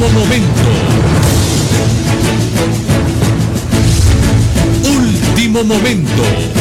momento. Último momento.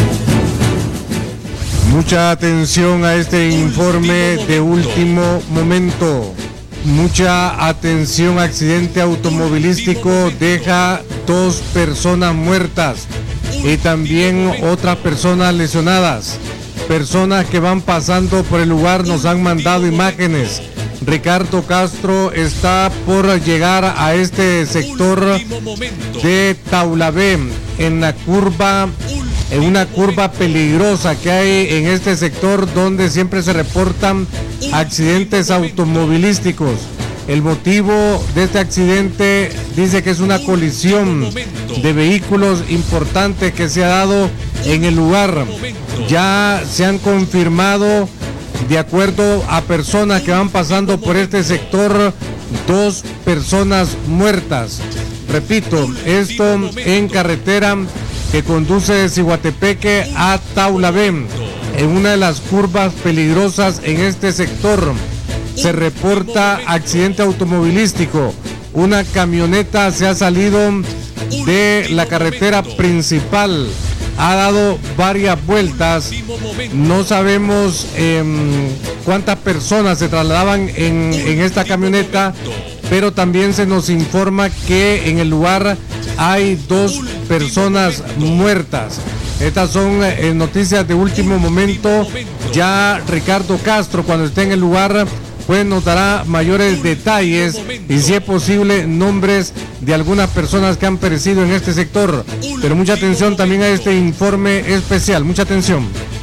Mucha atención a este informe de último momento. Mucha atención, accidente automovilístico deja 2 personas muertas y también otras personas lesionadas. Personas que van pasando por el lugar nos han mandado imágenes. Ricardo Castro está por llegar a este sector de Taulabé, en una curva peligrosa que hay en este sector donde siempre se reportan accidentes automovilísticos. El motivo de este accidente dice que es una colisión de vehículos importante que se ha dado en el lugar. Ya se han confirmado, de acuerdo a personas que van pasando por este sector, 2 personas muertas. Repito, esto en carretera que conduce de Ciguatepeque a Taulabé, en una de las curvas peligrosas en este sector. Se reporta accidente automovilístico. Una camioneta se ha salido de la carretera principal, ha dado varias vueltas. No sabemos cuántas personas se trasladaban en esta camioneta, pero también se nos informa que en el lugar hay 2 personas muertas. Estas son noticias de último momento. Ya Ricardo Castro, cuando esté en el lugar, pues nos dará mayores detalles y, si es posible, nombres de algunas personas que han perecido en este sector. Pero mucha atención también a este informe especial. Mucha atención.